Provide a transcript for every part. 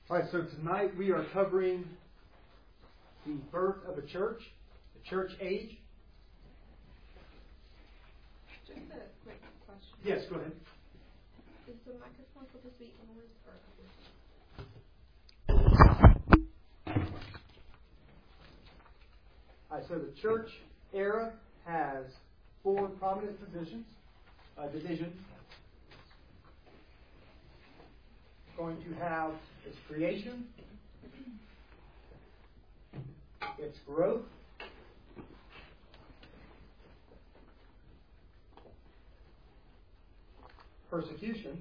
All right, so tonight we are covering the birth of a church, the church age. Just a quick question. Yes, go ahead. Is the microphone supposed to be inwards or upwards? All right, so the church era has four prominent divisions. Going to have its creation, its growth, persecution,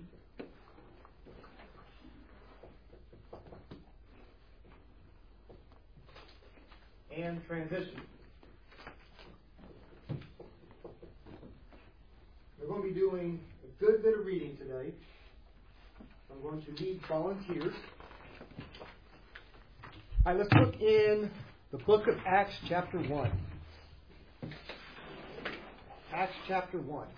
and transition. We're going to be doing a good bit of reading today. I'm going to need volunteers. All right, let's look in the book of Acts chapter 1. Acts chapter 1.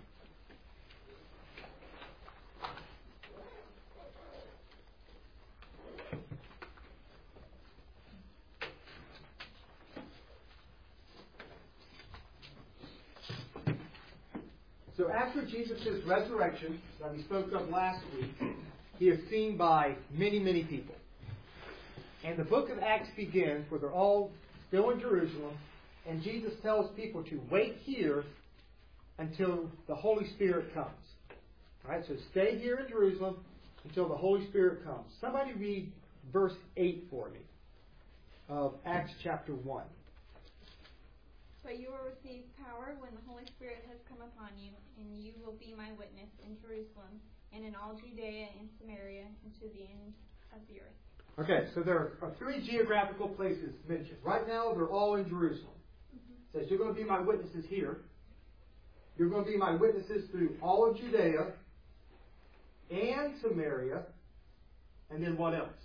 So after Jesus' resurrection that we spoke of last week, he is seen by many, many people. And the book of Acts begins where they're all still in Jerusalem, and Jesus tells people to wait here until the Holy Spirit comes. All right, so stay here in Jerusalem until the Holy Spirit comes. Somebody read verse 8 for me of Acts chapter 1. But you will receive power when the Holy Spirit has come upon you, and you will be my witness in Jerusalem and in all Judea and Samaria and to the end of the earth. Okay, so there are three geographical places mentioned. Right now, they're all in Jerusalem. It says, you're going to be my witnesses here. You're going to be my witnesses through all of Judea and Samaria. And then what else?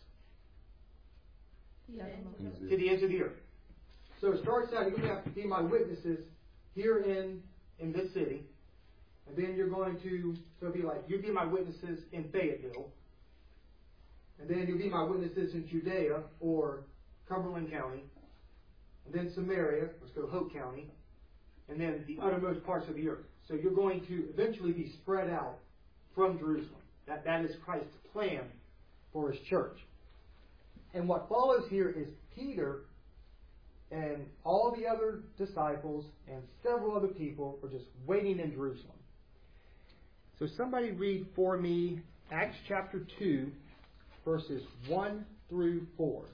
To the ends of the earth. So it starts out, you're going to have to be my witnesses here in this city. And then you're going to, so it'll be like, you'll be my witnesses in Fayetteville. And then you'll be my witnesses in Judea or Cumberland County. And then Samaria, let's go Hope County. And then the uttermost parts of the earth. So you're going to eventually be spread out from Jerusalem. That is Christ's plan for his church. And what follows here is Peter and all the other disciples and several other people are just waiting in Jerusalem. So somebody read for me Acts chapter 2, verses 1 through 4.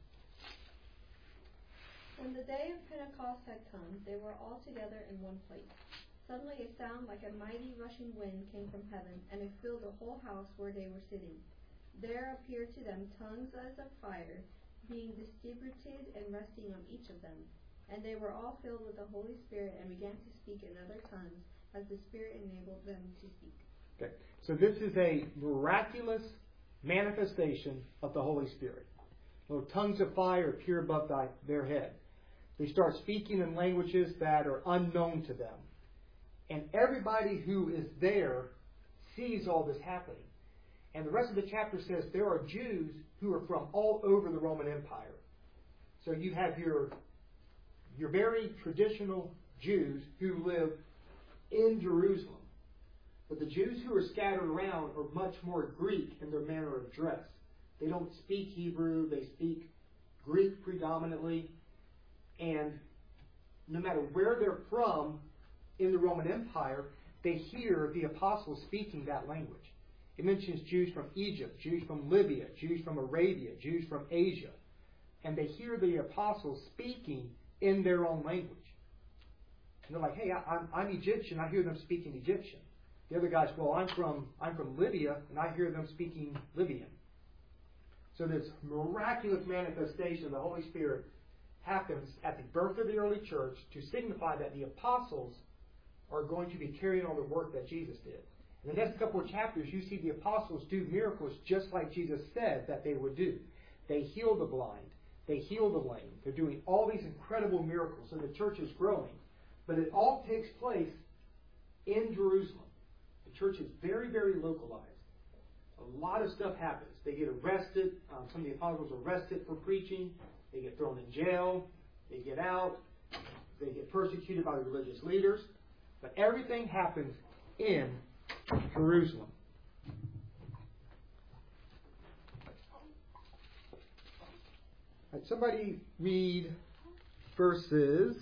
When the day of Pentecost had come, they were all together in one place. Suddenly a sound like a mighty rushing wind came from heaven, and it filled the whole house where they were sitting. There appeared to them tongues as of fire, being distributed and resting on each of them. And they were all filled with the Holy Spirit and began to speak in other tongues as the Spirit enabled them to speak. Okay, so this is a miraculous manifestation of the Holy Spirit. Little tongues of fire appear above their head. They start speaking in languages that are unknown to them. And everybody who is there sees all this happening. And the rest of the chapter says there are Jews who are from all over the Roman Empire. So you have your very traditional Jews who live in Jerusalem. But the Jews who are scattered around are much more Greek in their manner of dress. They don't speak Hebrew, they speak Greek predominantly. And no matter where they're from in the Roman Empire, they hear the apostles speaking that language. It mentions Jews from Egypt, Jews from Libya, Jews from Arabia, Jews from Asia. And they hear the apostles speaking in their own language. And they're like, hey, I'm Egyptian, I hear them speaking Egyptian. The other guys, well, I'm from Libya, and I hear them speaking Libyan. So this miraculous manifestation of the Holy Spirit happens at the birth of the early church to signify that the apostles are going to be carrying on the work that Jesus did. In the next couple of chapters, you see the apostles do miracles just like Jesus said that they would do. They heal the blind. They heal the lame. They're doing all these incredible miracles. So the church is growing. But it all takes place in Jerusalem. The church is very, very localized. a lot of stuff happens. They get arrested. Some of the apostles are arrested for preaching. They get thrown in jail. They get out. They get persecuted by the religious leaders. But everything happens in Jerusalem. Right, somebody read verses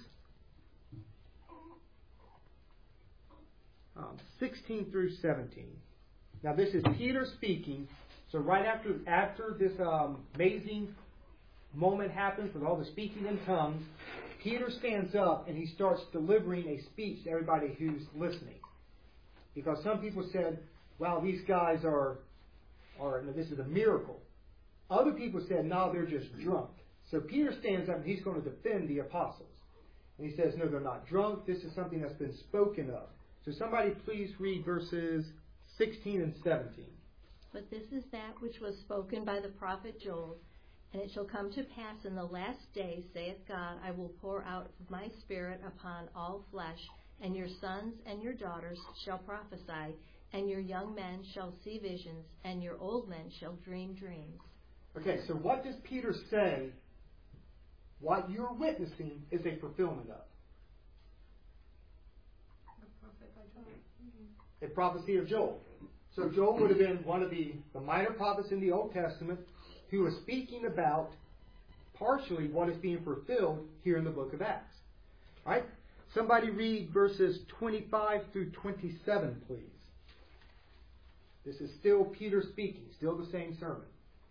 16 through 17. Now this is Peter speaking. So right after this amazing moment happens with all the speaking in tongues, Peter stands up and he starts delivering a speech to everybody who's listening. Because some people said, wow, these guys are this is a miracle. Other people said, no, they're just drunk. So Peter stands up and he's going to defend the apostles. And he says, no, they're not drunk. This is something that's been spoken of. So somebody please read verses 16 and 17. But this is that which was spoken by the prophet Joel. And it shall come to pass in the last days, saith God, I will pour out of my Spirit upon all flesh, and your sons and your daughters shall prophesy, and your young men shall see visions, and your old men shall dream dreams. Okay, so what does Peter say? What you're witnessing is a fulfillment of. A prophecy of Joel. So Joel would have been one of the minor prophets in the Old Testament who was speaking about partially what is being fulfilled here in the book of Acts. All right? Somebody read verses 25 through 27, please. This is still Peter speaking, still the same sermon.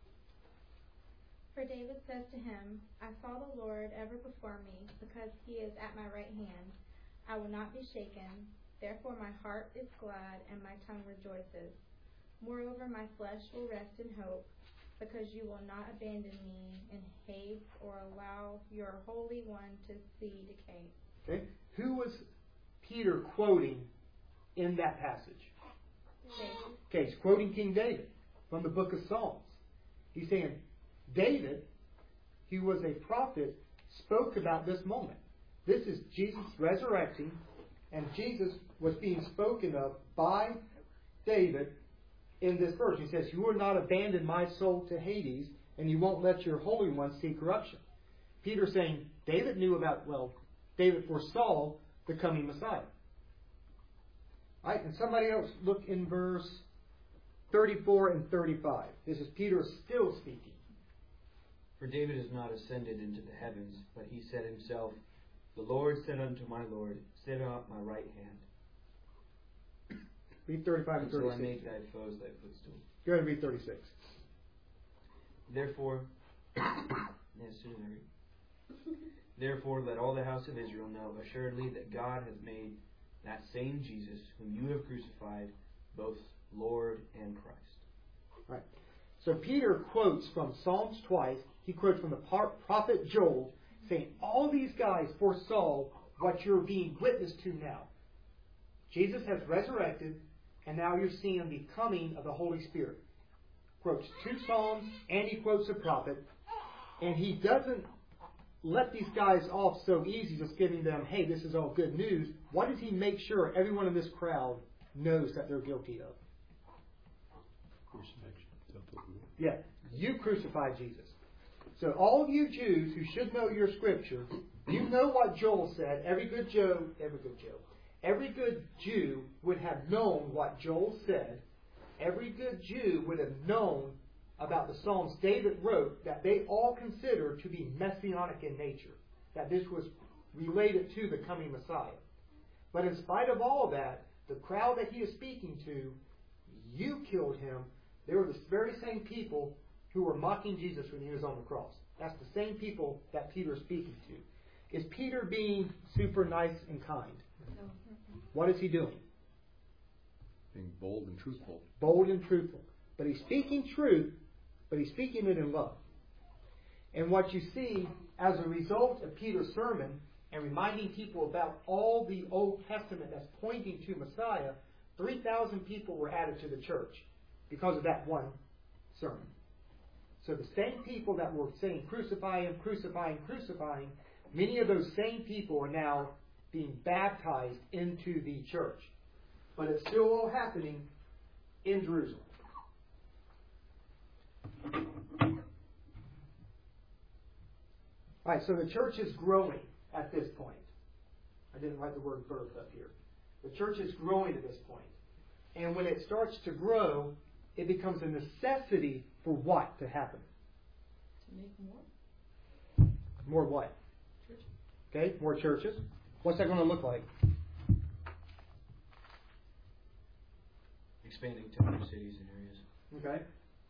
For David says to him, I saw the Lord ever before me, because he is at my right hand. I will not be shaken. Therefore my heart is glad, and my tongue rejoices. Moreover, my flesh will rest in hope, because you will not abandon me in haste or allow your Holy One to see decay. Okay? Who was Peter quoting in that passage? David. Okay, he's quoting King David from the book of Psalms. He's saying, David, who was a prophet, spoke about this moment. This is Jesus resurrecting, and Jesus was being spoken of by David in this verse. He says, you will not abandon my soul to Hades, and you won't let your Holy One see corruption. Peter's saying, David knew about, David foresaw the coming Messiah. All right, and somebody else look in verse 34 and 35. This is Peter still speaking. For David is not ascended into the heavens, but he said himself, the Lord said unto my Lord, sit at my right hand. Read 35 and 36. So I make thy foes thy footstool. Go ahead and read 36. Therefore, Therefore let all the house of Israel know assuredly that God hath made that same Jesus, whom you have crucified, both Lord and Christ. Right. So Peter quotes from Psalms twice. He quotes from the prophet Joel, saying all these guys foresaw what you're being witness to now. Jesus has resurrected, and now you're seeing the coming of the Holy Spirit. Quotes 2 Psalms, and he quotes a prophet, and he doesn't let these guys off so easy, just giving them, hey, this is all good news. What does he make sure everyone in this crowd knows that they're guilty of? Crucifixion. Yeah, you crucified Jesus. So all of you Jews who should know your scripture, you know what Joel said. Every good Jew would have known what Joel said. Every good Jew would have known about the Psalms David wrote that they all consider to be messianic in nature, that this was related to the coming Messiah. But in spite of all that, the crowd that he is speaking to, you killed him. They were the very same people who were mocking Jesus when he was on the cross. That's the same people that Peter is speaking to. Is Peter being super nice and kind? No. What is he doing? Being bold and truthful. Bold and truthful. But he's speaking truth, but he's speaking it in love. And what you see as a result of Peter's sermon and reminding people about all the Old Testament that's pointing to Messiah, 3,000 people were added to the church because of that one sermon. So the same people that were saying crucify him, crucify him, crucify him, many of those same people are now being baptized into the church. But it's still all happening in Jerusalem. All right, so the church is growing at this point. I didn't write the word birth up here. The church is growing at this point. And when it starts to grow, it becomes a necessity for what to happen? To make more. More what? Churches. Okay, more churches. What's that going to look like? Expanding to other cities and areas. Okay.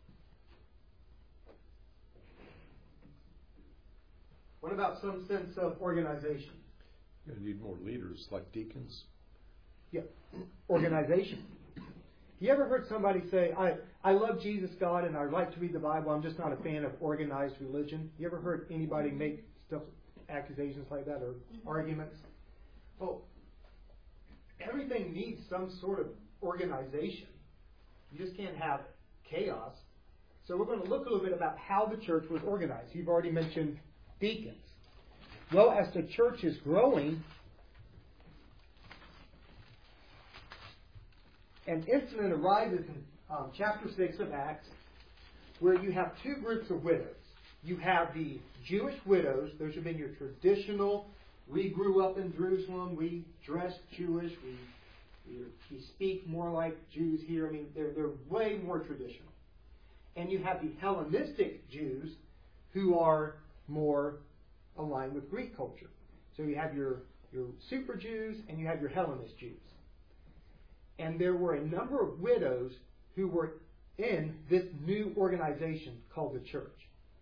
What about some sense of organization? You're going to need more leaders like deacons. Yeah, organization. You ever heard somebody say, I love Jesus, God, and I like to read the Bible, I'm just not a fan of organized religion? You ever heard anybody make accusations like that or arguments? Well, everything needs some sort of organization. You just can't have chaos. So we're going to look a little bit about how the church was organized. You've already mentioned deacons. Well, as the church is growing, an incident arises in chapter 6 of Acts where you have two groups of widows. You have the Jewish widows. Those have been your traditional, we grew up in Jerusalem, we dress Jewish, we speak more like Jews here. I mean, they're way more traditional. And you have the Hellenistic Jews who are more aligned with Greek culture. So you have your super Jews and you have your Hellenist Jews. And there were a number of widows who were in this new organization called the church.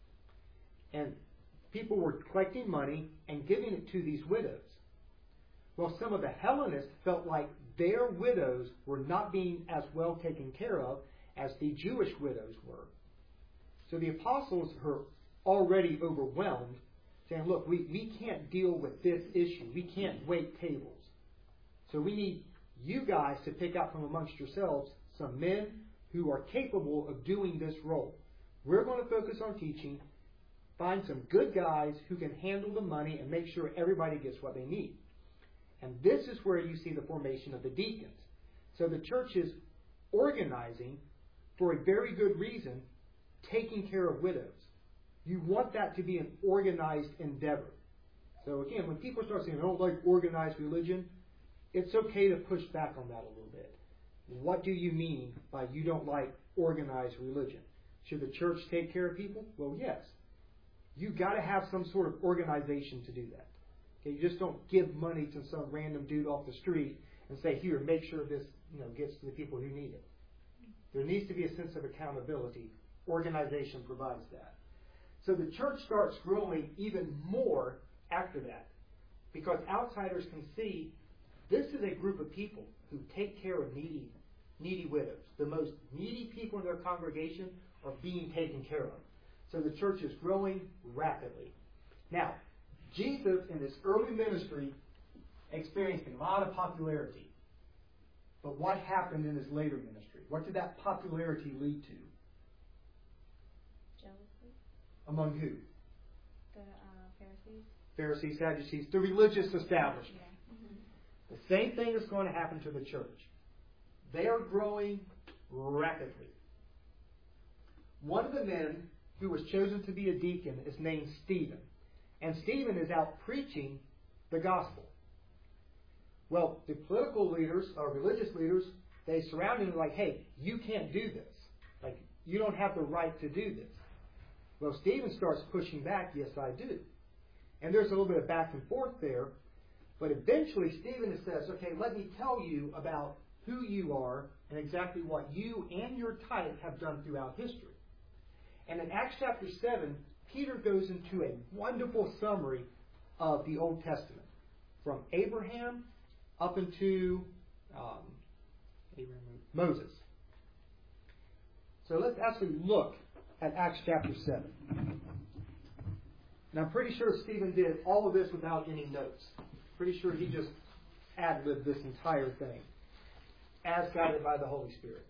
And people were collecting money and giving it to these widows. Well, some of the Hellenists felt like their widows were not being as well taken care of as the Jewish widows were. So the apostles were already overwhelmed, saying, look, we can't deal with this issue. We can't wait tables. So we need you guys to pick out from amongst yourselves some men who are capable of doing this role. We're going to focus on teaching, find some good guys who can handle the money and make sure everybody gets what they need. And this is where you see the formation of the deacons. So the church is organizing for a very good reason, taking care of widows. You want that to be an organized endeavor. So again, when people start saying, I don't like organized religion, it's okay to push back on that a little bit. What do you mean by you don't like organized religion? Should the church take care of people? Well, yes. You've got to have some sort of organization to do that. Okay, you just don't give money to some random dude off the street and say, here, make sure this gets to the people who need it. There needs to be a sense of accountability. Organization provides that. So the church starts growing even more after that because outsiders can see this is a group of people who take care of needy widows. The most needy people in their congregation are being taken care of. So the church is growing rapidly. Now, Jesus in his early ministry experienced a lot of popularity. But what happened in his later ministry? What did that popularity lead to? Jealousy. Among who? The Pharisees. Pharisees, Sadducees, the religious establishment. Yeah. The same thing is going to happen to the church. They are growing rapidly. One of the men who was chosen to be a deacon is named Stephen. And Stephen is out preaching the gospel. Well, the political leaders, or religious leaders, they surround him like, hey, you can't do this. Like, you don't have the right to do this. Well, Stephen starts pushing back, yes, I do. And there's a little bit of back and forth there. But eventually Stephen says, okay, let me tell you about who you are and exactly what you and your type have done throughout history. And in Acts chapter 7, Peter goes into a wonderful summary of the Old Testament. From Abraham up into Moses. So let's actually look at Acts chapter 7. And I'm pretty sure Stephen did all of this without any notes. Pretty sure he just ad-libbed this entire thing as guided by the Holy Spirit.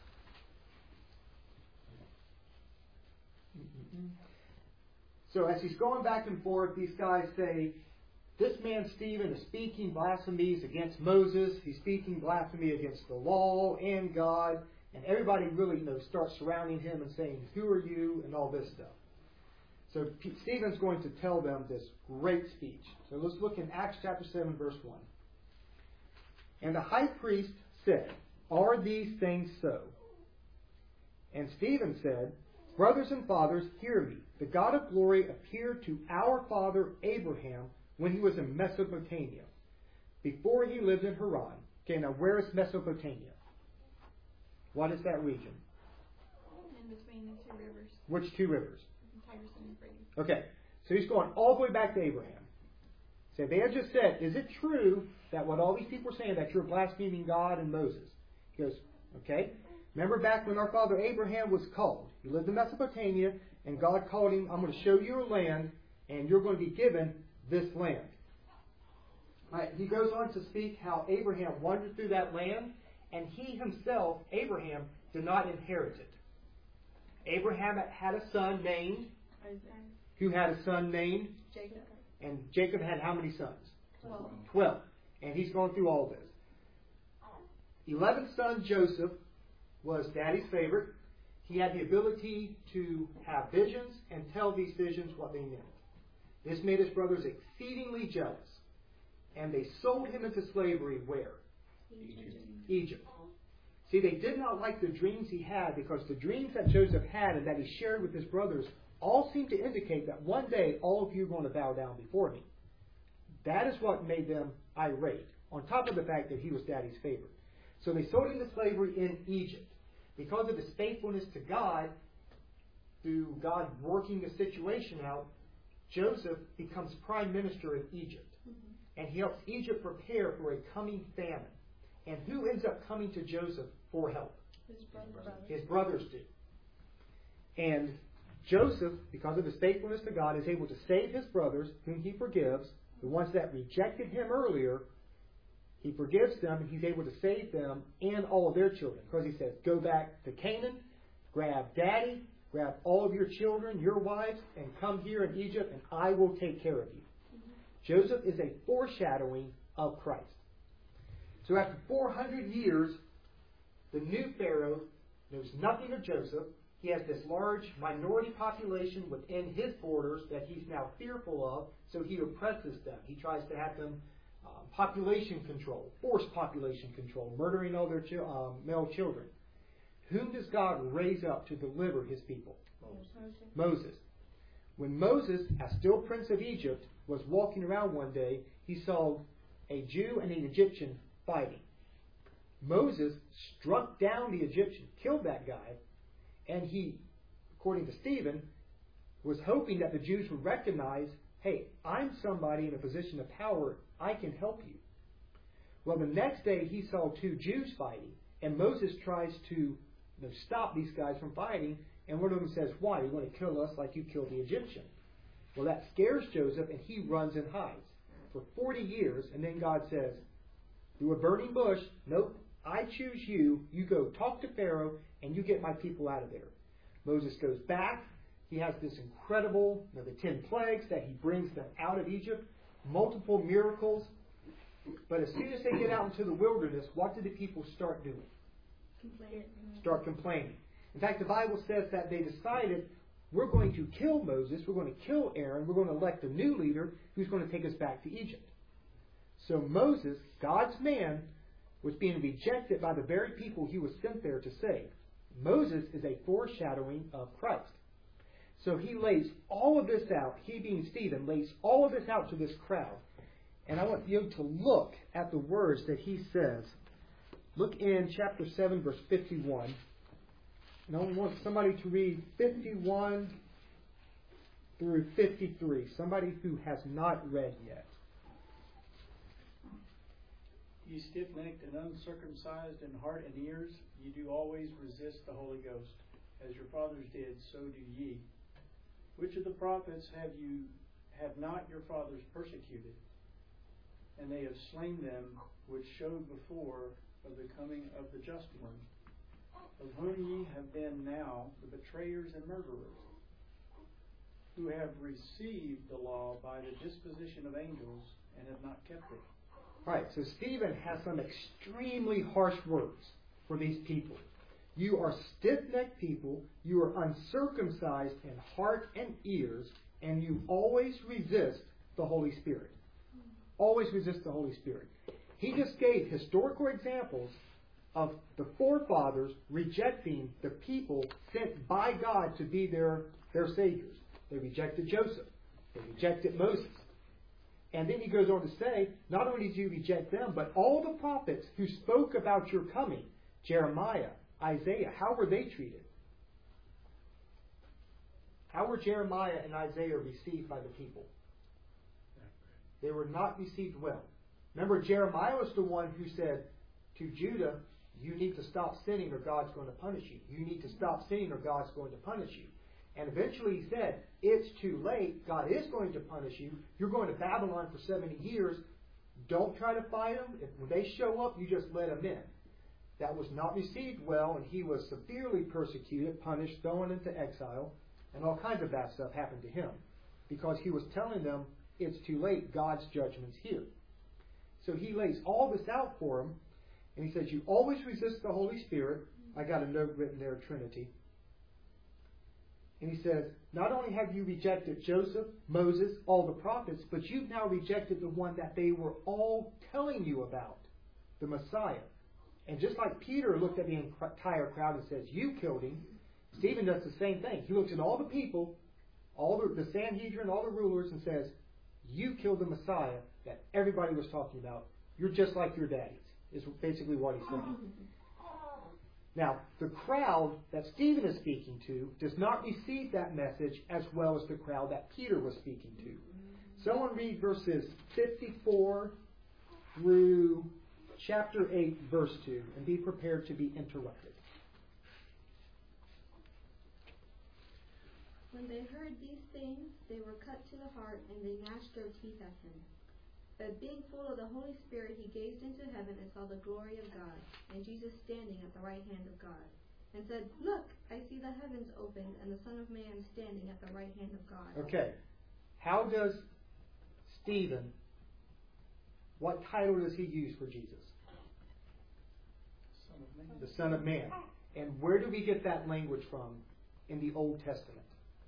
So as he's going back and forth, these guys say, this man Stephen is speaking blasphemies against Moses. He's speaking blasphemy against the law and God. And everybody really starts surrounding him and saying, who are you? And all this stuff. So Stephen's going to tell them this great speech. So let's look in Acts chapter 7, verse 1. And the high priest said, "Are these things so?" And Stephen said, "Brothers and fathers, hear me. The God of glory appeared to our father Abraham when he was in Mesopotamia, before he lived in Haran." Okay, now where is Mesopotamia? What is that region? In between the two rivers, Which two rivers? Tigris and Euphrates. Okay, so he's going all the way back to Abraham. So they had just said, "Is it true that what all these people are saying, that you're blaspheming God and Moses?" He goes, "Okay. Remember back when our father Abraham was called. He lived in Mesopotamia, and God called him, 'I'm going to show you a land, and you're going to be given this land.'" Right, he goes on to speak how Abraham wandered through that land, and he himself, Abraham, did not inherit it. Abraham had a son named, who had a son named, Jacob. and Jacob had how many sons? 12. 12. And he's going through all this. 11th son Joseph was Daddy's favorite. He had the ability to have visions and tell these visions what they meant. This made his brothers exceedingly jealous. And they sold him into slavery where? Egypt. See, they did not like the dreams he had, because the dreams that Joseph had and that he shared with his brothers all seemed to indicate that one day all of you are going to bow down before me. That is what made them irate, on top of the fact that he was Daddy's favorite. So they sold him to slavery in Egypt. Because of his faithfulness to God, through God working the situation out, Joseph becomes prime minister in Egypt. And he helps Egypt prepare for a coming famine. And who ends up coming to Joseph for help? His brothers do. And Joseph, because of his faithfulness to God, is able to save his brothers, whom he forgives. The ones that rejected him earlier, he forgives them, and he's able to save them and all of their children. Because he says, "Go back to Canaan, grab Daddy, grab all of your children, your wives, and come here in Egypt, and I will take care of you." Joseph is a foreshadowing of Christ. So after 400 years, the new Pharaoh knows nothing of Joseph. He has this large minority population within his borders that he's now fearful of, so he oppresses them. He tries to have them population control, forced population control, murdering all their male children. Whom does God raise up to deliver his people? Moses. When Moses, as still prince of Egypt, was walking around one day, he saw a Jew and an Egyptian fighting. Moses struck down the Egyptian, killed that guy, and he, according to Stephen, was hoping that the Jews would recognize, "Hey, I'm somebody in a position of power, I can help you." Well, the next day he saw two Jews fighting, and Moses tries to stop these guys from fighting, and one of them says, "Why? You want to kill us like you killed the Egyptian?" Well, that scares Joseph, and he runs and hides for 40 years, and then God says, through a burning bush, "Nope, I choose you. You go talk to Pharaoh, and you get my people out of there." Moses goes back. He has this incredible, the 10 plagues that he brings them out of Egypt, multiple miracles. But as soon as they get out into the wilderness, what do the people start doing? Start complaining. In fact, the Bible says that they decided, we're going to kill Moses, we're going to kill Aaron, we're going to elect a new leader who's going to take us back to Egypt. So Moses, God's man, was being rejected by the very people he was sent there to save. Moses is a foreshadowing of Christ. So he lays all of this out, he being Stephen, lays all of this out to this crowd. And I want you to look at the words that he says. Look in chapter 7, verse 51. And I want somebody to read 51 through 53. Somebody who has not read yet. "You stiff-necked and uncircumcised in heart and ears, you do always resist the Holy Ghost. As your fathers did, so do ye. Which of the prophets have not your fathers persecuted? And they have slain them which showed before of the coming of the just one, of whom ye have been now the betrayers and murderers, who have received the law by the disposition of angels, and have not kept it." Right, so Stephen has some extremely harsh words for these people. You are stiff-necked people. You are uncircumcised in heart and ears, and you always resist the Holy Spirit. Always resist the Holy Spirit. He just gave historical examples of the forefathers rejecting the people sent by God to be their saviors. They rejected Joseph. They rejected Moses. And then he goes on to say, not only do you reject them, but all the prophets who spoke about your coming, Jeremiah, Isaiah, how were they treated? How were Jeremiah and Isaiah received by the people? They were not received well. Remember, Jeremiah was the one who said to Judah, you need to stop sinning or God's going to punish you. You need to stop sinning or God's going to punish you. And eventually he said, it's too late. God is going to punish you. You're going to Babylon for 70 years. Don't try to fight them. When they show up, you just let them in. That was not received well, and he was severely persecuted, punished, thrown into exile, and all kinds of bad stuff happened to him because he was telling them, it's too late. God's judgment's here. So he lays all this out for them, and he says, you always resist the Holy Spirit. I got a note written there, Trinity. And he says, not only have you rejected Joseph, Moses, all the prophets, but you've now rejected the one that they were all telling you about, the Messiah. And just like Peter looked at the entire crowd and says, you killed him, Stephen does the same thing. He looks at all the people, all the Sanhedrin, all the rulers, and says, you killed the Messiah that everybody was talking about. You're just like your daddies, is basically what he's saying. Now, the crowd that Stephen is speaking to does not receive that message as well as the crowd that Peter was speaking to. Someone read verses 54 through chapter 8, verse 2, and be prepared to be interrupted. When they heard these things, they were cut to the heart, and they gnashed their teeth at him. But being full of the Holy Spirit, he gazed into heaven and saw the glory of God, and Jesus standing at the right hand of God, and said, look, I see the heavens opened, and the Son of Man standing at the right hand of God. Okay. How does Stephen, what title does he use for Jesus? Son of Man. The Son of Man. And where do we get that language from in the Old Testament?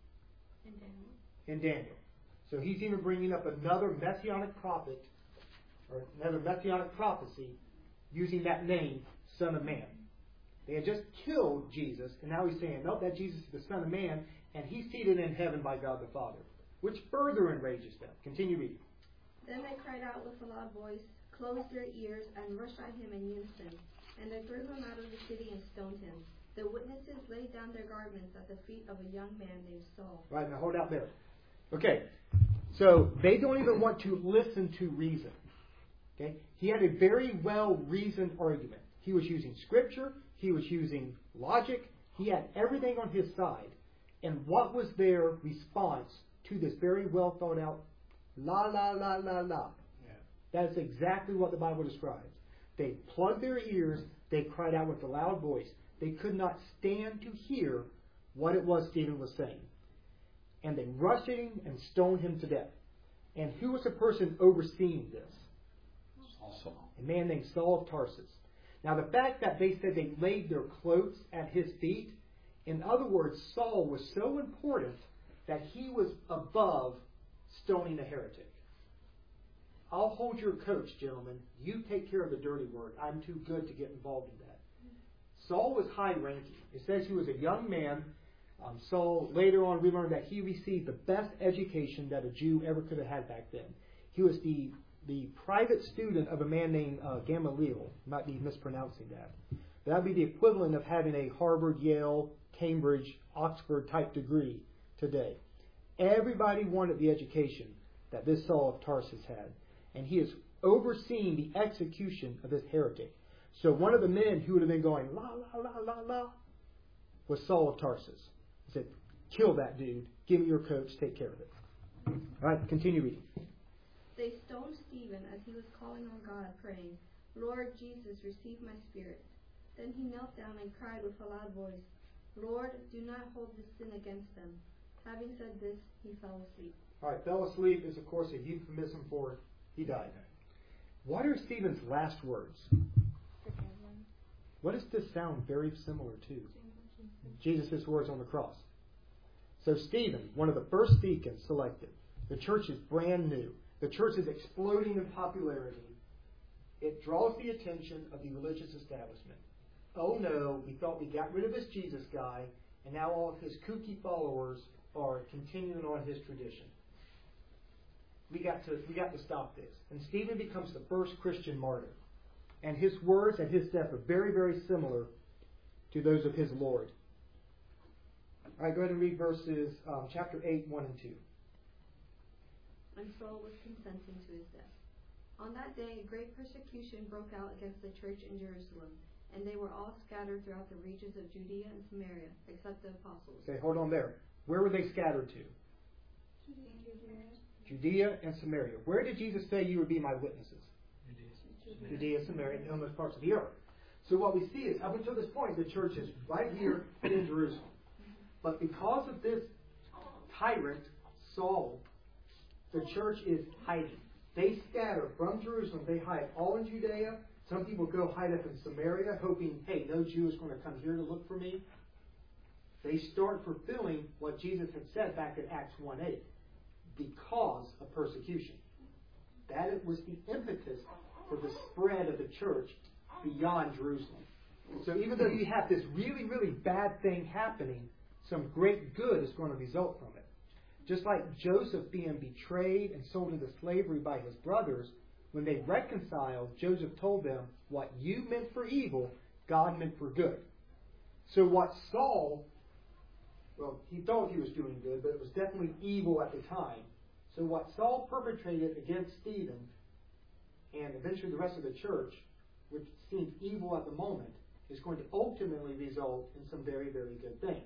In Daniel. So he's even bringing up another messianic prophet, or another messianic prophecy, using that name, Son of Man. They had just killed Jesus, and now he's saying, no, that Jesus is the Son of Man, and he's seated in heaven by God the Father, which further enrages them. Continue reading. Then they cried out with a loud voice, closed their ears, and rushed at him in unison. And they threw him out of the city and stoned him. The witnesses laid down their garments at the feet of a young man named Saul. Right, now hold out there. Okay, so they don't even want to listen to reason. Okay, he had a very well-reasoned argument. He was using scripture. He was using logic. He had everything on his side. And what was their response to this very well-thought-out la, la, la, la, la? Yeah. That is exactly what the Bible describes. They plugged their ears. They cried out with a loud voice. They could not stand to hear what it was Stephen was saying. And they rushed him and stoned him to death. And who was the person overseeing this? Saul. A man named Saul of Tarsus. Now the fact that they said they laid their cloaks at his feet, in other words, Saul was so important that he was above stoning a heretic. I'll hold your coach, gentlemen. You take care of the dirty work. I'm too good to get involved in that. Saul was high-ranking. It says he was a young man. Saul, later on, we learned that he received the best education that a Jew ever could have had back then. He was the private student of a man named Gamaliel. Might be mispronouncing that. That would be the equivalent of having a Harvard, Yale, Cambridge, Oxford type degree today. Everybody wanted the education that this Saul of Tarsus had. And he is overseeing the execution of this heretic. So one of the men who would have been going, la, la, la, la, la, was Saul of Tarsus. He said, kill that dude. Give me your coats. Take care of it. All right, continue reading. They stoned Stephen as he was calling on God, praying, Lord Jesus, receive my spirit. Then he knelt down and cried with a loud voice, Lord, do not hold this sin against them. Having said this, he fell asleep. All right, fell asleep is, of course, a euphemism for he died. What are Stephen's last words? What does this sound very similar to? Jesus' words on the cross. So Stephen, one of the first deacons selected. The church is brand new. The church is exploding in popularity. It draws the attention of the religious establishment. Oh no, we thought we got rid of this Jesus guy, and now all of his kooky followers are continuing on his tradition. We got to stop this. And Stephen becomes the first Christian martyr. And his words and his death are very, very similar to those of his Lord. All right, go ahead and read verses chapter 8, 1 and 2. And Saul was consenting to his death. On that day, a great persecution broke out against the church in Jerusalem, and they were all scattered throughout the regions of Judea and Samaria, except the apostles. Okay, hold on there. Where were they scattered to? Judea and Samaria. Where did Jesus say you would be my witnesses? Judea, Samaria, and most parts of the earth. So what we see is, up until this point, the church is right here in Jerusalem. But because of this tyrant, Saul, the church is hiding. They scatter from Jerusalem. They hide all in Judea. Some people go hide up in Samaria, hoping, hey, no Jew is going to come here to look for me. They start fulfilling what Jesus had said back in Acts 1:8, because of persecution. That was the impetus for the spread of the church beyond Jerusalem. So even though you have this really, really bad thing happening, some great good is going to result from it. Just like Joseph being betrayed and sold into slavery by his brothers, when they reconciled, Joseph told them, what you meant for evil, God meant for good. So what Saul, well, he thought he was doing good, but it was definitely evil at the time. So what Saul perpetrated against Stephen, and eventually the rest of the church, which seemed evil at the moment, is going to ultimately result in some very, very good things.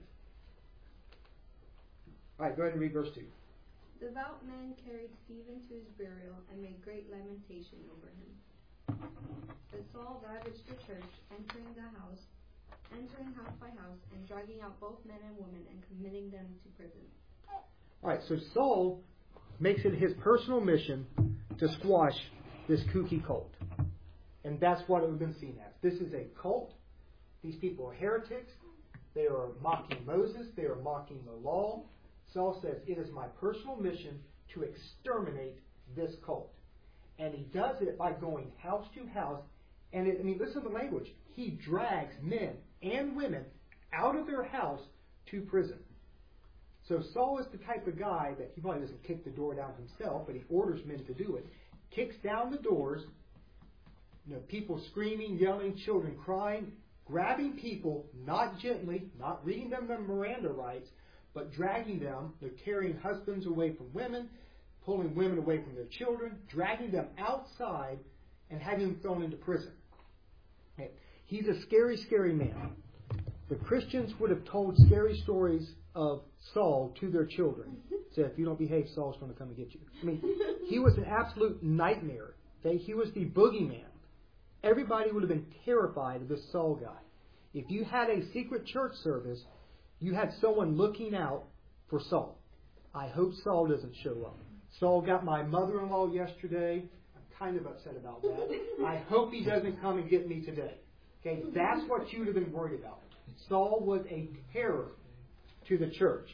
All right, go ahead and read verse 2. Devout men carried Stephen to his burial and made great lamentation over him. But Saul ravaged the church, entering house by house, and dragging out both men and women and committing them to prison. All right, so Saul makes it his personal mission to squash this kooky cult. And that's what we've been seen as. This is a cult. These people are heretics. They are mocking Moses. They are mocking the law. Saul says, it is my personal mission to exterminate this cult. And he does it by going house to house. And listen to the language. He drags men and women out of their house to prison. So Saul is the type of guy that he probably doesn't kick the door down himself, but he orders men to do it. Kicks down the doors, people screaming, yelling, children crying, grabbing people, not gently, not reading them their Miranda rights, but dragging them. They're carrying husbands away from women, pulling women away from their children, dragging them outside, and having them thrown into prison. Okay. He's a scary, scary man. The Christians would have told scary stories of Saul to their children. Say, if you don't behave, Saul's going to come and get you. He was an absolute nightmare. Okay? He was the boogeyman. Everybody would have been terrified of this Saul guy. If you had a secret church service, you had someone looking out for Saul. I hope Saul doesn't show up. Saul got my mother-in-law yesterday. I'm kind of upset about that. I hope he doesn't come and get me today. Okay, that's what you would have been worried about. Saul was a terror to the church.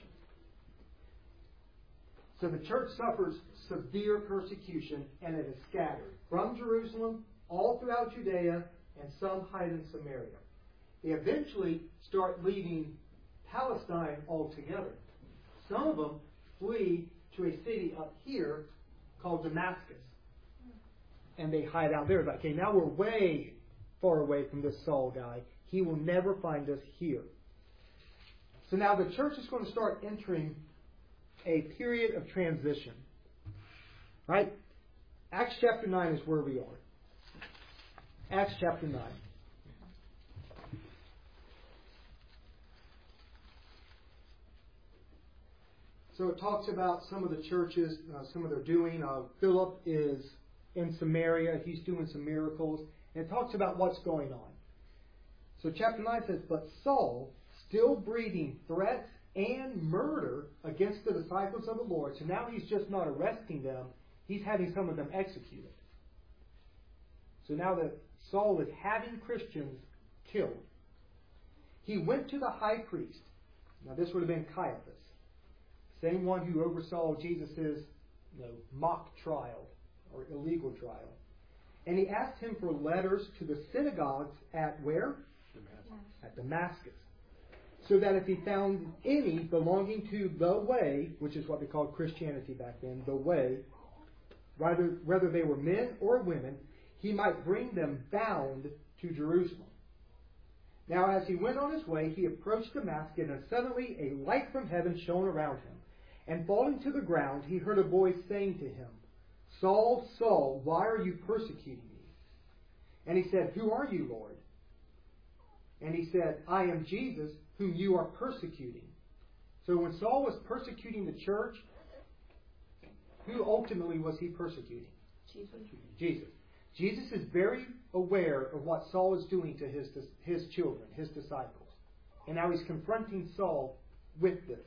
So the church suffers severe persecution, and it is scattered from Jerusalem all throughout Judea, and some hide in Samaria. They eventually start leaving Palestine altogether. Some of them flee to a city up here called Damascus. And they hide out there. Like, okay, now we're way far away from this Saul guy. He will never find us here. So now the church is going to start entering a period of transition. Right? Acts chapter 9 is where we are. Acts chapter 9. So it talks about some of the churches, some of their doing. Philip is in Samaria. He's doing some miracles. And it talks about what's going on. So chapter 9 says, but Saul, still breathing threats and murder against the disciples of the Lord. So now he's just not arresting them. He's having some of them executed. So now that Saul is having Christians killed. He went to the high priest. Now this would have been Caiaphas, same one who oversaw Jesus' mock trial or illegal trial. And he asked him for letters to the synagogues at where? Damascus. At Damascus. So that if he found any belonging to the way, which is what they called Christianity back then, the way, whether they were men or women, he might bring them bound to Jerusalem. Now as he went on his way, he approached Damascus, and suddenly a light from heaven shone around him. And falling to the ground, he heard a voice saying to him, Saul, Saul, why are you persecuting me? And he said, Who are you, Lord? And he said, I am Jesus, whom you are persecuting. So when Saul was persecuting the church, who ultimately was he persecuting? Jesus. Jesus is very aware of what Saul is doing to his children, his disciples. And now he's confronting Saul with this.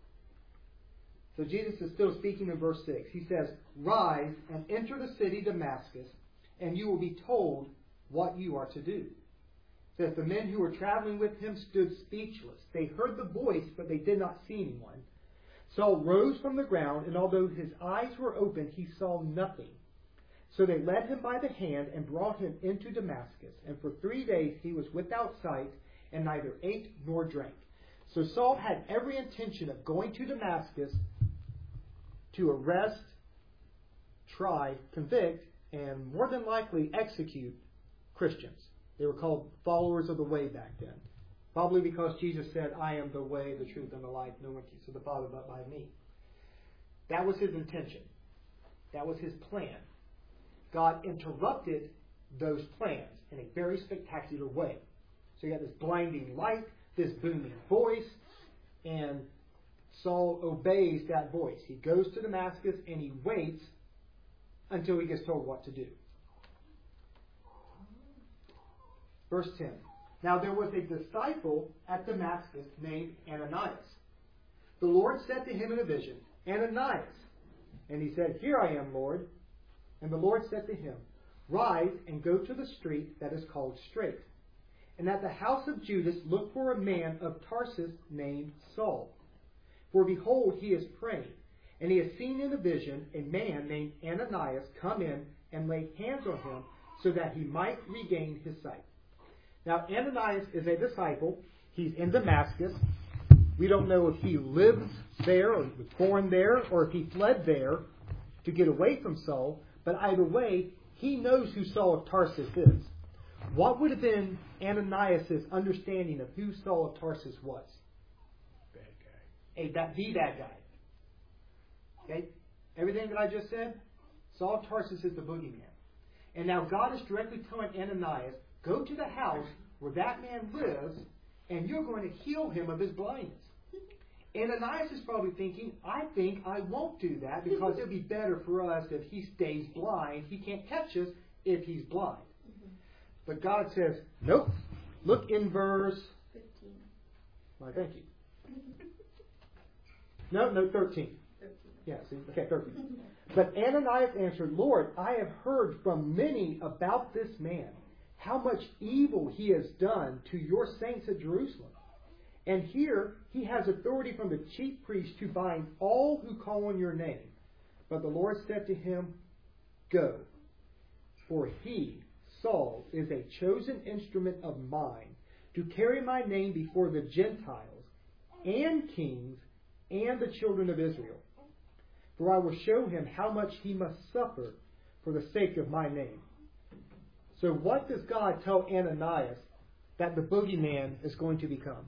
So Jesus is still speaking in verse 6. He says, Rise and enter the city Damascus, and you will be told what you are to do. It says the men who were traveling with him stood speechless. They heard the voice, but they did not see anyone. Saul rose from the ground, and although his eyes were open, he saw nothing. So they led him by the hand and brought him into Damascus. And for 3 days he was without sight, and neither ate nor drank. So Saul had every intention of going to Damascus to arrest, try, convict, and more than likely execute Christians. They were called followers of the way back then. Probably because Jesus said, I am the way, the truth, and the life. No one can to the Father but by me. That was his intention. That was his plan. God interrupted those plans in a very spectacular way. So you got this blinding light, this booming voice, and Saul obeys that voice. He goes to Damascus and he waits until he gets told what to do. Verse 10. Now there was a disciple at Damascus named Ananias. The Lord said to him in a vision, Ananias. And he said, Here I am, Lord. And the Lord said to him, Rise and go to the street that is called Straight. And at the house of Judas look for a man of Tarsus named Saul. For behold, he is praying. And he has seen in a vision a man named Ananias come in and lay hands on him so that he might regain his sight. Now Ananias is a disciple. He's in Damascus. We don't know if he lives there or was born there or if he fled there to get away from Saul. But either way, he knows who Saul of Tarsus is. What would have been Ananias' understanding of who Saul of Tarsus was? Bad guy. The bad guy. Okay? Everything that I just said, Saul of Tarsus is the boogeyman. And now God is directly telling Ananias, go to the house where that man lives, and you're going to heal him of his blindness. Ananias is probably thinking, I think I won't do that because it would be better for us if he stays blind. He can't catch us if he's blind. But God says, nope. Look in verse 15. Why, thank you. No, 13. Yeah, see? Okay, 13. But Ananias answered, Lord, I have heard from many about this man, how much evil he has done to your saints at Jerusalem. And here he has authority from the chief priest to bind all who call on your name. But the Lord said to him, Go, for he, Saul, is a chosen instrument of mine to carry my name before the Gentiles and kings and the children of Israel. For I will show him how much he must suffer for the sake of my name. So what does God tell Ananias that the boogeyman is going to become?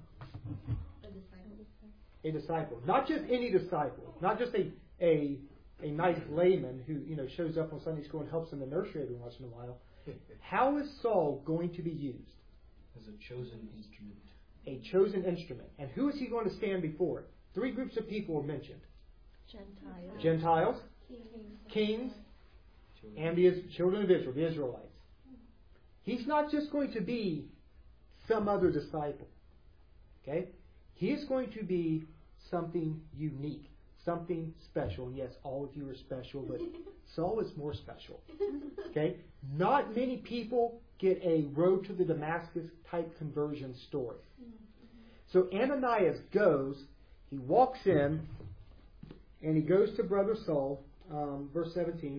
A disciple. Not just any disciple. Not just a nice layman who shows up on Sunday school and helps in the nursery every once in a while. How is Saul going to be used? As a chosen instrument. A chosen instrument. And who is he going to stand before? 3 groups of people were mentioned. Gentiles, kings, and the children of Israel, the Israelites. He's not just going to be some other disciple. Okay? He is going to be something unique, something special. Yes, all of you are special, but Saul is more special. Okay? Not many people get a road to the Damascus type conversion story. So Ananias goes, he walks in, and he goes to Brother Saul, verse 17.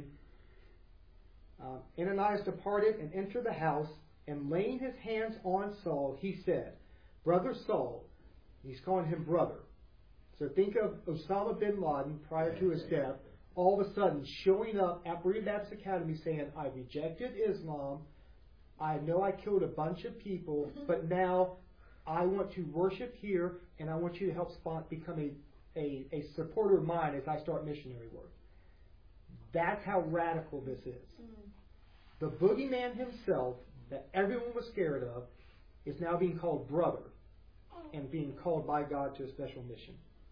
Ananias departed and entered the house, and laying his hands on Saul, he said, Brother Saul, he's calling him brother. So think of Osama bin Laden prior to his death, all of a sudden showing up at Berea Baptist Academy saying, I rejected Islam, I know I killed a bunch of people, but now I want to worship here, and I want you to help become a supporter of mine as I start missionary work. That's how radical this is. The boogeyman himself, that everyone was scared of, is now being called brother and being called by God to a special mission.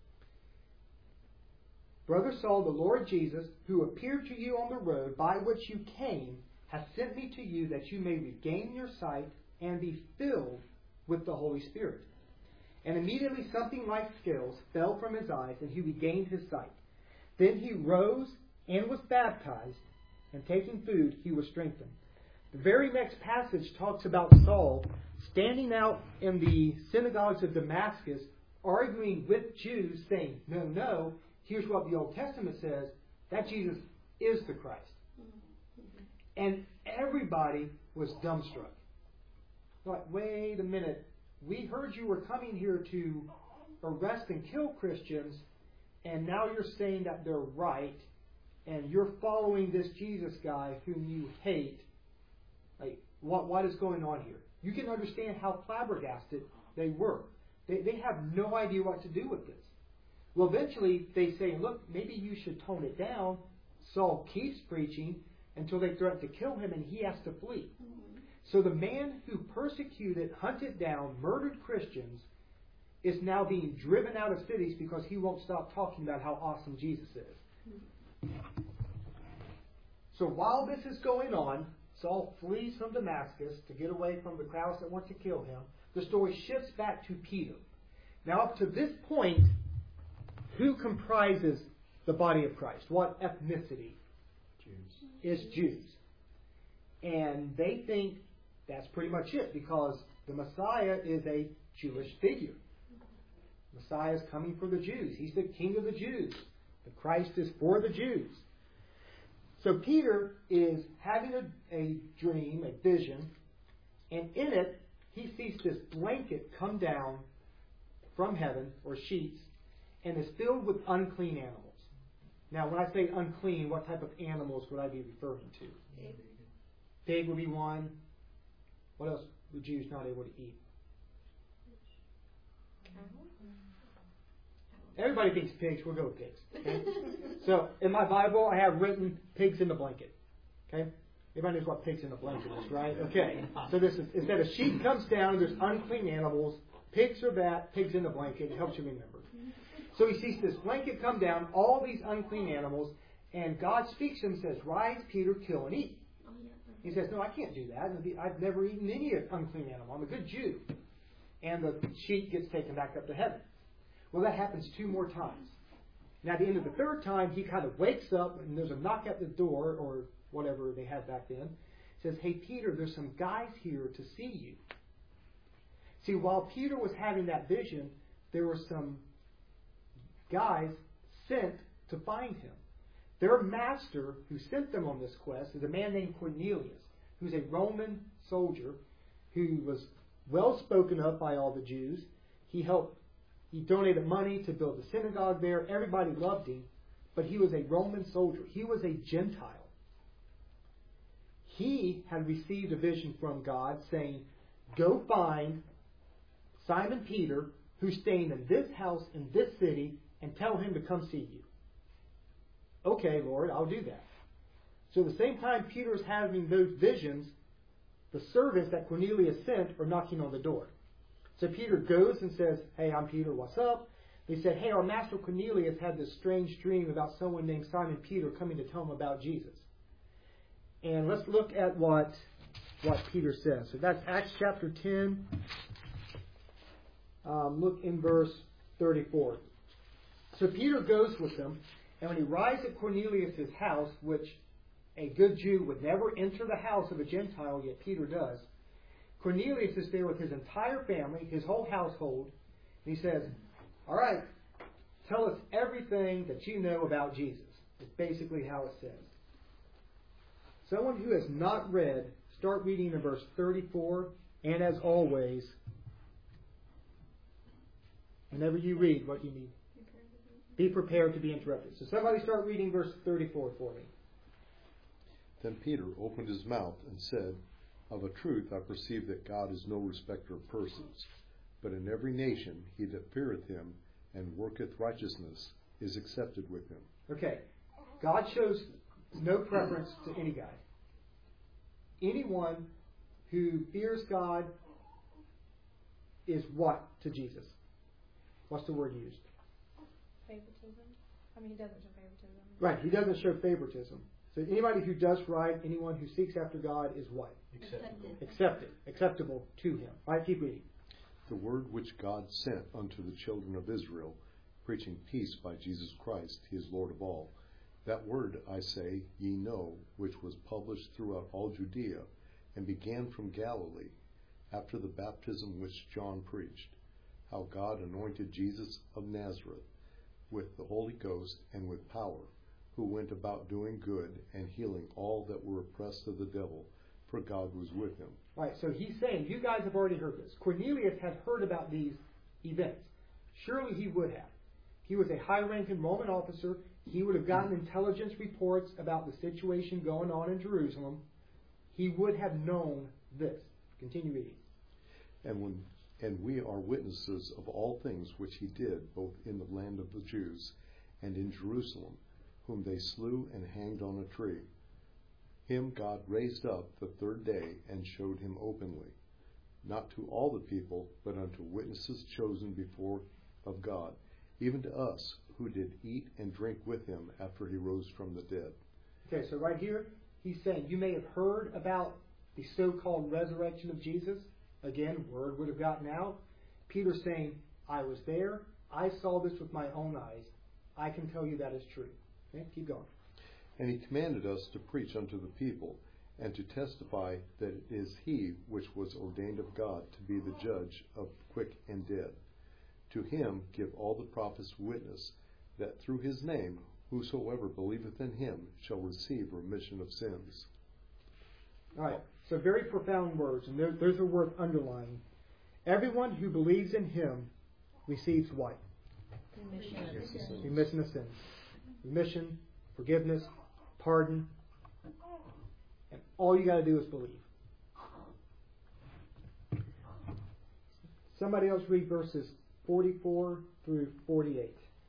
Brother Saul, the Lord Jesus, who appeared to you on the road by which you came, has sent me to you that you may regain your sight and be filled with the Holy Spirit. And immediately something like scales fell from his eyes, and he regained his sight. Then he rose and was baptized, and taking food, he was strengthened. The very next passage talks about Saul standing out in the synagogues of Damascus, arguing with Jews, saying, no, here's what the Old Testament says, that Jesus is the Christ. And everybody was dumbstruck. Like, wait a minute, we heard you were coming here to arrest and kill Christians, and now you're saying that they're right, and you're following this Jesus guy whom you hate. Like, what is going on here? You can understand how flabbergasted they were. They have no idea what to do with this. Well, eventually they say, look, maybe you should tone it down. Saul keeps preaching until they threaten to kill him, and he has to flee. So the man who persecuted, hunted down, murdered Christians is now being driven out of cities because he won't stop talking about how awesome Jesus is. So while this is going on, Saul flees from Damascus to get away from the crowds that want to kill him. The story shifts back to Peter. Now up to this point, who comprises the body of Christ? What ethnicity? Jews. Is Jews. And they think that's pretty much it, because the Messiah is a Jewish figure. Messiah is coming for the Jews. He's the king of the Jews. The Christ is for the Jews. So Peter is having a dream, a vision, and in it he sees this blanket come down from heaven, or sheets, and is filled with unclean animals. Now, when I say unclean, what type of animals would I be referring to? Pig would be one. What else were Jews not able to eat? Everybody thinks pigs. We'll go with pigs. Okay? So, in my Bible, I have written pigs in the blanket. Okay? Everybody knows what pigs in the blanket is, right? Okay. So this is, instead a sheet comes down, there's unclean animals. Pigs are that. Pigs in the blanket. It helps you remember. So he sees this blanket come down, all these unclean animals, and God speaks to him and says, rise, Peter, kill and eat. He says, no, I can't do that. I've never eaten any unclean animal. I'm a good Jew. And the sheet gets taken back up to heaven. Well, that happens 2 more times. Now, at the end of the 3rd time, he kind of wakes up, and there's a knock at the door, or whatever they had back then. He says, hey, Peter, there's some guys here to see you. See, while Peter was having that vision, there were some guys sent to find him. Their master who sent them on this quest is a man named Cornelius, who's a Roman soldier who was well spoken of by all the Jews. He donated money to build the synagogue there. Everybody loved him, but he was a Roman soldier. He was a Gentile. He had received a vision from God saying, go find Simon Peter, who's staying in this house in this city, and tell him to come see you. Okay, Lord, I'll do that. So at the same time Peter's having those visions, the servants that Cornelius sent are knocking on the door. So Peter goes and says, hey, I'm Peter, what's up? They said, hey, our master Cornelius had this strange dream about someone named Simon Peter coming to tell him about Jesus. And let's look at what Peter says. So that's Acts chapter 10. Look in verse 34. So Peter goes with them, and when he arrives at Cornelius' house, which a good Jew would never enter the house of a Gentile, yet Peter does. Cornelius is there with his entire family, his whole household, and he says, all right, tell us everything that you know about Jesus. It's basically how it says. Someone who has not read, start reading in verse 34, and as always, whenever you read what you need, be prepared to be interrupted. So somebody start reading verse 34 for me. Then Peter opened his mouth and said, of a truth I perceive that God is no respecter of persons, but in every nation he that feareth him and worketh righteousness is accepted with him. Okay. God shows no preference to any guy. Anyone who fears God is what to Jesus? What's the word used? Favoritism. I mean, he doesn't show favoritism. Right, he doesn't show favoritism. So anybody who does right, anyone who seeks after God is what? Acceptable to him. All right, keep reading. The word which God sent unto the children of Israel, preaching peace by Jesus Christ, he is Lord of all. That word, I say, ye know, which was published throughout all Judea, and began from Galilee, after the baptism which John preached, how God anointed Jesus of Nazareth with the Holy Ghost and with power, who went about doing good and healing all that were oppressed of the devil, for God was with him. Right, so he's saying, you guys have already heard this. Cornelius had heard about these events. Surely he would have. He was a high-ranking Roman officer. He would have gotten intelligence reports about the situation going on in Jerusalem. He would have known this. Continue reading. And we are witnesses of all things which he did, both in the land of the Jews and in Jerusalem, whom they slew and hanged on a tree. Him God raised up the third day and showed him openly, not to all the people, but unto witnesses chosen before of God, even to us, who did eat and drink with him after he rose from the dead. Okay, so right here, he's saying, you may have heard about the so-called resurrection of Jesus. Again, word would have gotten out. Peter's saying, I was there. I saw this with my own eyes. I can tell you that is true. Okay, keep going. And he commanded us to preach unto the people, and to testify that it is he which was ordained of God to be the judge of quick and dead. To him give all the prophets witness, that through his name whosoever believeth in him shall receive remission of sins. All right, so very profound words, and those are worth underlining. Everyone who believes in him receives what? Remission of sins. Remission, forgiveness, pardon, and all you got to do is believe. Somebody else read verses 44 through 48.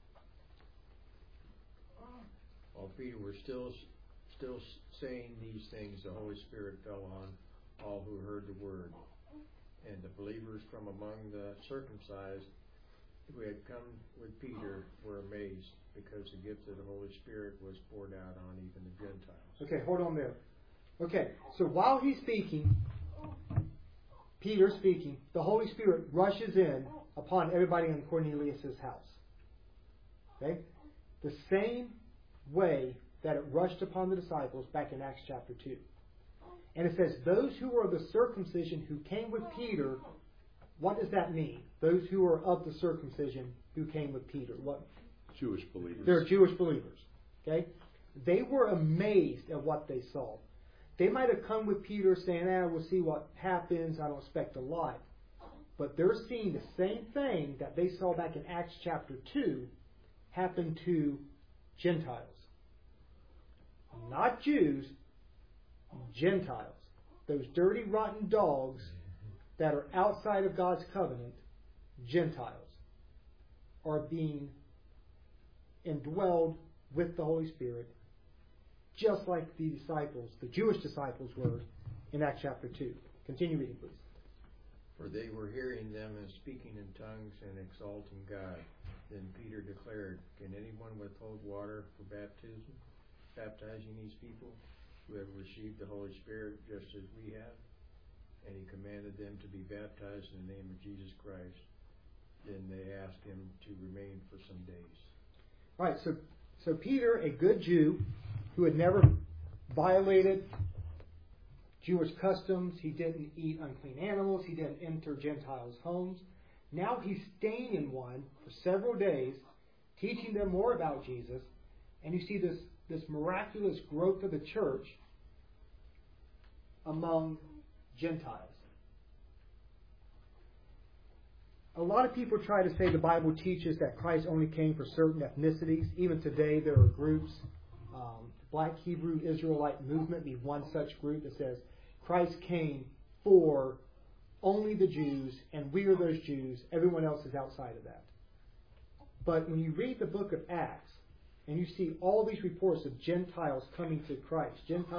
While Peter was still saying these things, the Holy Spirit fell on all who heard the word. And the believers from among the circumcised who had come with Peter were amazed, because the gift of the Holy Spirit was poured out on even the Gentiles. Okay, hold on there. Okay, so while he's speaking, Peter speaking, the Holy Spirit rushes in upon everybody in Cornelius' house. Okay? The same way that it rushed upon the disciples back in Acts chapter 2. And it says, those who were of the circumcision who came with Peter, what does that mean? Those who are of the circumcision who came with Peter. What? Jewish believers. They're Jewish believers. Okay? They were amazed at what they saw. They might have come with Peter saying, we'll see what happens. I don't expect a lot. But they're seeing the same thing that they saw back in Acts chapter 2 happen to Gentiles. Not Jews, Gentiles. Those dirty, rotten dogs that are outside of God's covenant, Gentiles, are being indwelled with the Holy Spirit, just like the disciples, the Jewish disciples, were in Acts chapter 2. Continue reading, please. For they were hearing them and speaking in tongues and exalting God. Then Peter declared, can anyone withhold water for baptizing these people who have received the Holy Spirit just as we have? And he commanded them to be baptized in the name of Jesus Christ. Then they asked him to remain for some days. All right, so Peter, a good Jew who had never violated Jewish customs. He didn't eat unclean animals. He didn't enter Gentiles' homes. Now he's staying in one for several days, teaching them more about Jesus. And you see this miraculous growth of the church among Gentiles. A lot of people try to say the Bible teaches that Christ only came for certain ethnicities. Even today there are groups, Black Hebrew Israelite movement be one such group that says Christ came for only the Jews and we are those Jews. Everyone else is outside of that. But when you read the book of Acts and you see all these reports of Gentiles coming to Christ,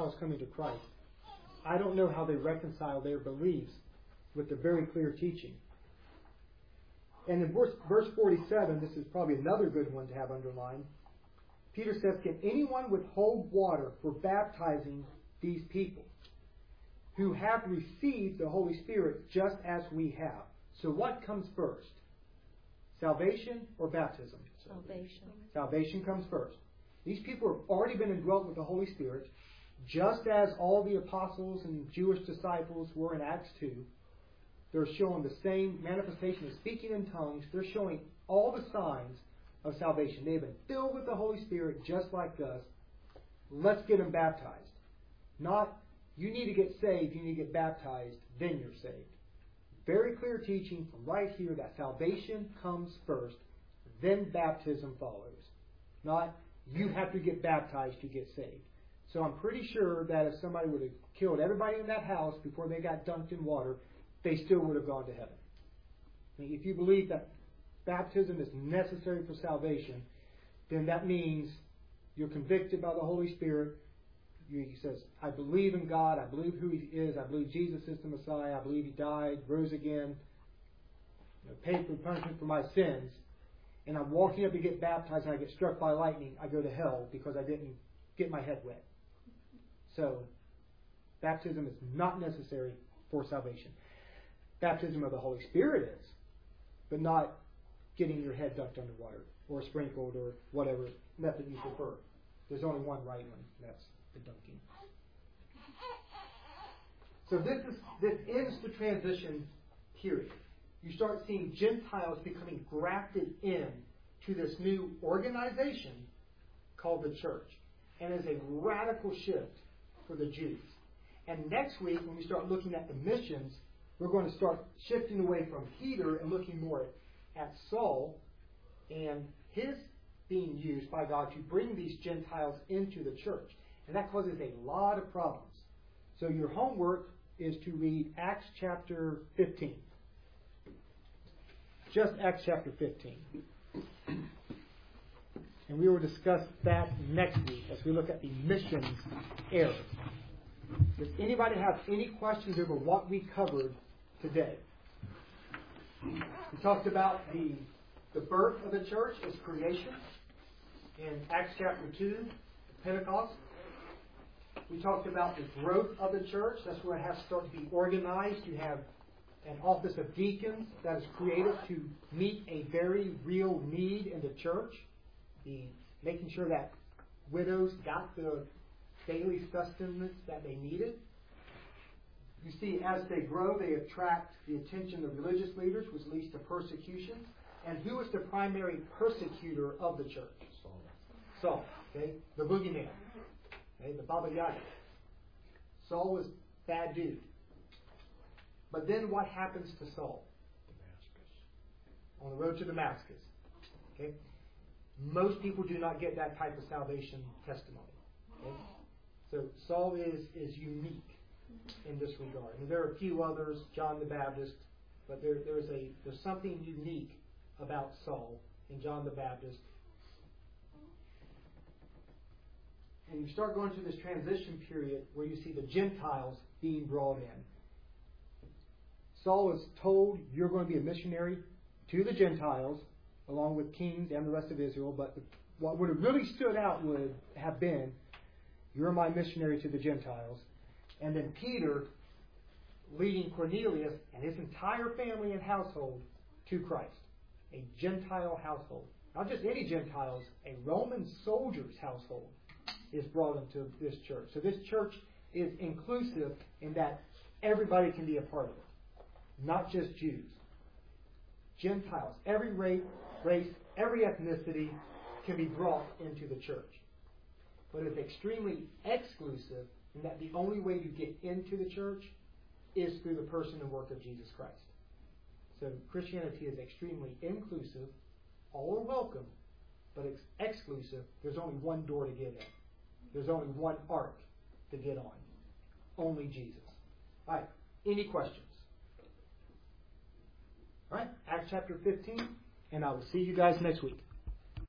I don't know how they reconcile their beliefs with the very clear teaching. And in verse 47, this is probably another good one to have underlined. Peter says, can anyone withhold water for baptizing these people who have received the Holy Spirit just as we have? So what comes first? Salvation or baptism? Salvation. Salvation comes first. These people have already been indwelt with the Holy Spirit, just as all the apostles and Jewish disciples were in Acts 2. They're showing the same manifestation of speaking in tongues. They're showing all the signs of salvation. They've been filled with the Holy Spirit just like us. Let's get them baptized. Not, you need to get saved, you need to get baptized, then you're saved. Very clear teaching from right here that salvation comes first, then baptism follows. Not, you have to get baptized to get saved. So I'm pretty sure that if somebody would have killed everybody in that house before they got dunked in water, they still would have gone to heaven. I mean, if you believe that baptism is necessary for salvation, then that means you're convicted by the Holy Spirit. He says, I believe in God, I believe who He is, I believe Jesus is the Messiah, I believe He died, rose again, paid for punishment for my sins, and I'm walking up to get baptized and I get struck by lightning, I go to hell because I didn't get my head wet. So, baptism is not necessary for salvation. Baptism of the Holy Spirit is, but not getting your head dunked underwater or sprinkled or whatever method you prefer. There's only one right one, that's the dunking. So this ends the transition period. You start seeing Gentiles becoming grafted in to this new organization called the church. And it's a radical shift for the Jews. And next week, when we start looking at the missions, we're going to start shifting away from Peter and looking more at Saul and his being used by God to bring these Gentiles into the church. And that causes a lot of problems. So your homework is to read Acts chapter 15. Just Acts chapter 15. And we will discuss that next week as we look at the missions era. Does anybody have any questions over what we covered today? We talked about the birth of the church as creation in Acts chapter 2, Pentecost. We talked about the growth of the church. That's where it has to start to be organized. You have an office of deacons that is created to meet a very real need in the church. Making sure that widows got the daily sustenance that they needed. You see, as they grow, they attract the attention of religious leaders, which leads to persecution. And who is the primary persecutor of the church? Saul. Okay? The boogeyman. Okay? The Baba Yaga. Saul was a bad dude. But then what happens to Saul? Damascus. On the road to Damascus. Okay? Most people do not get that type of salvation testimony. Okay? So Saul is unique in this regard. I mean, there are a few others, John the Baptist, but there's something unique about Saul and John the Baptist. And you start going through this transition period where you see the Gentiles being brought in. Saul is told, you're going to be a missionary to the Gentiles, along with kings and the rest of Israel. But what would have really stood out would have been, you're my missionary to the Gentiles. And then Peter leading Cornelius and his entire family and household to Christ. A Gentile household. Not just any Gentiles, a Roman soldier's household is brought into this church. So this church is inclusive in that everybody can be a part of it, not just Jews. Gentiles, every race, every ethnicity can be brought into the church. But it's extremely exclusive in that the only way to get into the church is through the person and work of Jesus Christ. So Christianity is extremely inclusive. All are welcome, but it's exclusive. There's only one door to get in. There's only one ark to get on. Only Jesus. All right. Any questions? All right. Acts chapter 15, and I will see you guys next week.